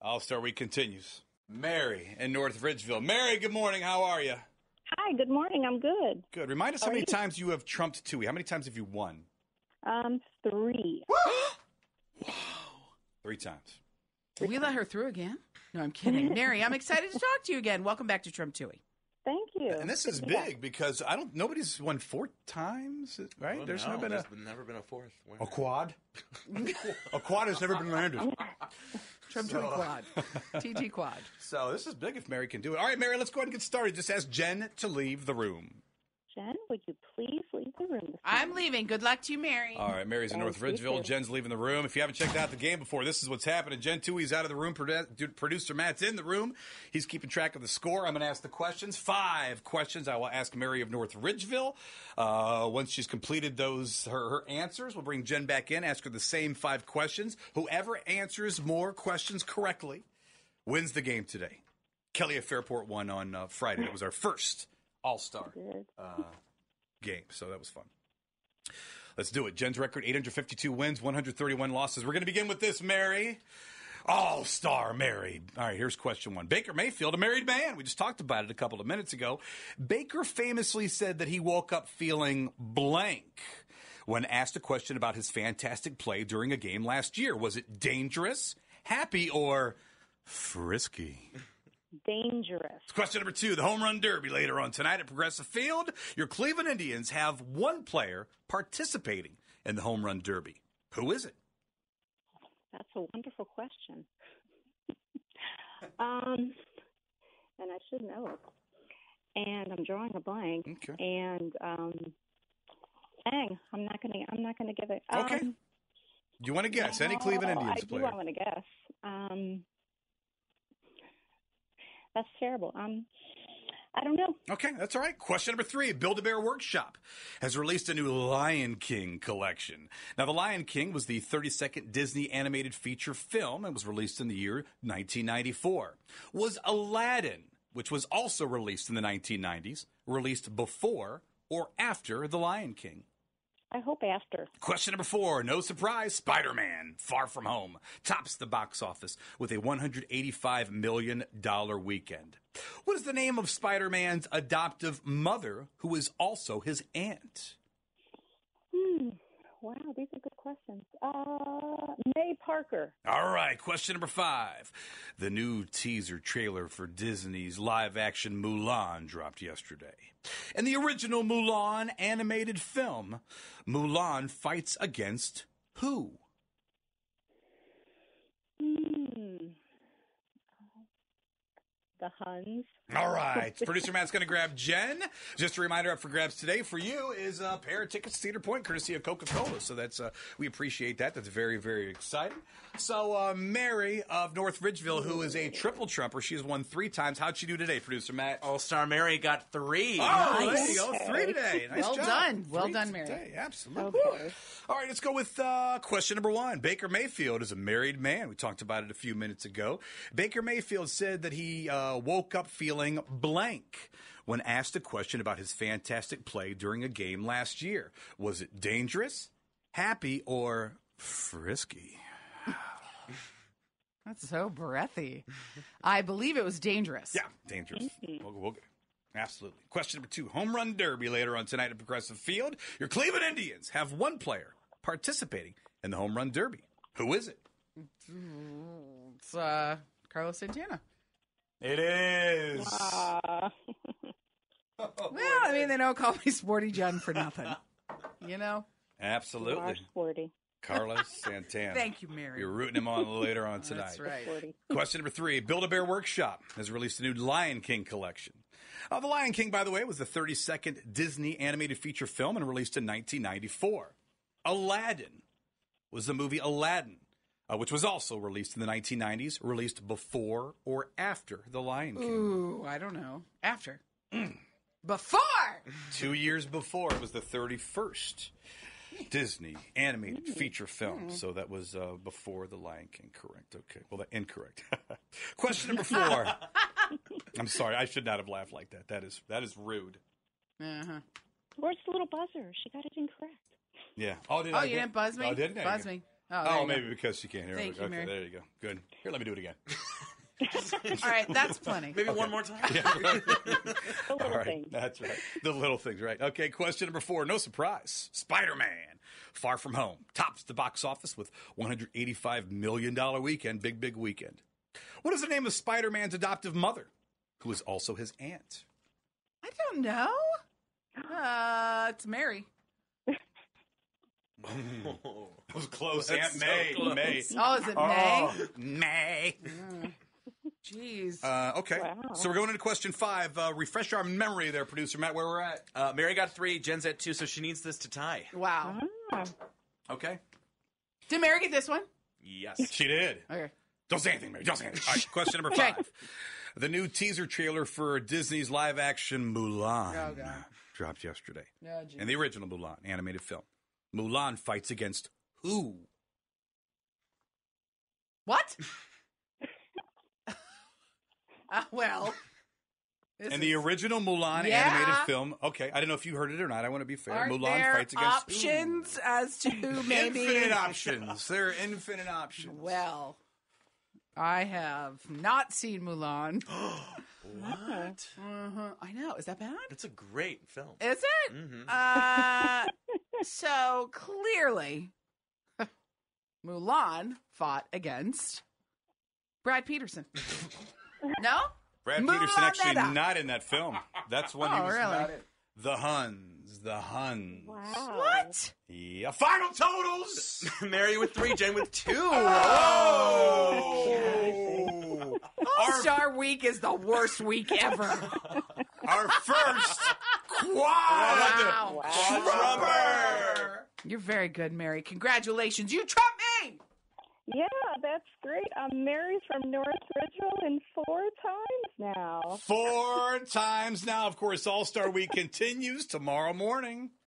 All-Star Week continues. Mary in North Ridgeville. Mary, good morning. How are you? Hi, good morning. I'm good. Good. Remind us how many times you have trumped Tui. How many times have you won? 3. Wow. 3 times. We let her through again? No, I'm kidding. Mary, I'm excited to talk to you again. Welcome back to Trump Tui. Thank you. And this is big because nobody's won 4 times, right? Well, There's no, never been a fourth winner. a quad. A quad has never been landed. Trump Tui Quad. TG Quad. So this is big if Mary can do it. All right, Mary, let's go ahead and get started. Just ask Jen to leave the room. Jen, would you please leave the room? I'm leaving. Good luck to you, Mary. All right, Mary's in North Ridgeville. Jen's leaving the room. If you haven't checked out the game before, this is what's happening. Jen Tui's out of the room. Producer Matt's in the room. He's keeping track of the score. I'm going to ask the questions. 5 questions I will ask Mary of North Ridgeville. Once she's completed her answers, we'll bring Jen back in, ask her the same 5 questions. Whoever answers more questions correctly wins the game today. Kelly at Fairport won on Friday. It was our first All-Star game, so that was fun. Let's do it. Jen's record, 852 wins, 131 losses. We're going to begin with this, Mary. All-Star Mary. All right, here's question 1. Baker Mayfield, a married man. We just talked about it a couple of minutes ago. Baker famously said that he woke up feeling blank when asked a question about his fantastic play during a game last year. Was it dangerous, happy, or frisky? Dangerous. Question number 2, the Home Run Derby later on tonight at Progressive Field. Your Cleveland Indians have 1 player participating in the Home Run Derby. Who is it? That's a wonderful question. And I should know it. And I'm drawing a blank. Okay. And I'm not gonna give it. Okay. Do you want to guess any Cleveland Indians player? I want to guess. That's terrible. I don't know. Okay, that's all right. Question number 3. Build-A-Bear Workshop has released a new Lion King collection. Now, The Lion King was the 32nd Disney animated feature film and was released in the year 1994. Was Aladdin, which was also released in the 1990s, released before or after The Lion King? I hope after. Question number 4. No surprise, Spider-Man Far From Home tops the box office with a $185 million weekend. What is the name of Spider-Man's adoptive mother, who is also his aunt? Wow, these are good questions. May Parker. All right, question number 5. The new teaser trailer for Disney's live-action Mulan dropped yesterday. In the original Mulan animated film, Mulan fights against who? The Huns. All right. Producer Matt's going to grab Jen. Just a reminder, up for grabs today for you is a pair of tickets to Cedar Point, courtesy of Coca-Cola. So that's we appreciate that. That's very, very exciting. So Mary of North Ridgeville, who is a triple trumper, she has won 3 times. How'd she do today, Producer Matt? All-Star Mary got 3. Oh, nice. There you go. 3 today. Nice Well job. done. Well 3 done, Mary. Today. Absolutely. Okay. All right, let's go with question number 1. Baker Mayfield is a married man. We talked about it a few minutes ago. Baker Mayfield said that he woke up feeling blank when asked a question about his fantastic play during a game last year. Was it dangerous, happy, or frisky? That's so breathy. I believe it was dangerous. Yeah, dangerous. We'll go. Absolutely. Question number 2. Home Run Derby later on tonight at Progressive Field. Your Cleveland Indians have 1 player participating in the Home Run Derby. Who is it? It's Carlos Santana. It is. Well, I mean, they don't call me Sporty Jen for nothing. You know? Absolutely. Sporty. Carlos Santana. Thank you, Mary. You're rooting him on later on tonight. That's right. Sporty. Question number 3. Build-A-Bear Workshop has released a new Lion King collection. The Lion King, by the way, was the 32nd Disney animated feature film and released in 1994. Aladdin was the movie Aladdin, which was also released in the 1990s, released before or after The Lion King. Ooh, I don't know. After. Before! 2 years before. It was the 31st Disney animated feature film. So that was before The Lion King. Correct. Okay. Well, incorrect. Question number 4. I'm sorry. I should not have laughed like that. That is rude. Uh-huh. Where's the little buzzer? She got it incorrect. Yeah. Oh, You didn't buzz me? Oh, didn't I? Buzz me. there Oh, you maybe because she can't hear. Thank you, Okay, Mary. there you go. Good. Here, let me do it again. go. All right, that's plenty. Maybe one more time. The All little right, thing. that's right. The little things, right? Okay, question number 4. No surprise. Spider-Man, Far From Home, tops the box office with $185 million weekend. Big weekend. What is the name of Spider-Man's adoptive mother, who is also his aunt? I don't know. It's Mary. That was close. That's Aunt so May. close. May. Oh, is it Oh, May? May. Jeez. Okay. Wow. So we're going into question 5. Refresh our memory there, producer Matt, where we're at. Mary got 3. Jen's at 2, so she needs this to tie. Wow. Ah, Okay. Did Mary get this one? Yes. She did. Okay. Don't say anything, Mary. Don't say anything. All right, question number Okay. 5. The new teaser trailer for Disney's live-action Mulan Oh, God. dropped yesterday. Oh, geez. And the original Mulan animated film. Mulan fights against who? What? Well. this And the is- original Mulan Yeah. animated film. Okay, I don't know if you heard it or not. I want to be fair. Aren't Mulan there fights against options as to who? maybe Infinite options. There are infinite options. Well, I have not seen Mulan. What? I know. Is that bad? It's a great film. Is it? Mhm. So clearly, Mulan fought against Brad Peterson. No? Brad Mulan Peterson actually Neda. not in that film. That's when he Oh, was really? not in. The Huns. The Huns. wow. What? Yeah. Final totals. Mary with 3, Jen with 2. Oh! All-Star Week is the worst week ever. Our first quad Wow. trumper. You're very good, Mary. Congratulations. You trumped me! Yeah, that's great. I'm married from North Ridgeville and 4 times now. 4 times now. Of course, All-Star Week continues tomorrow morning.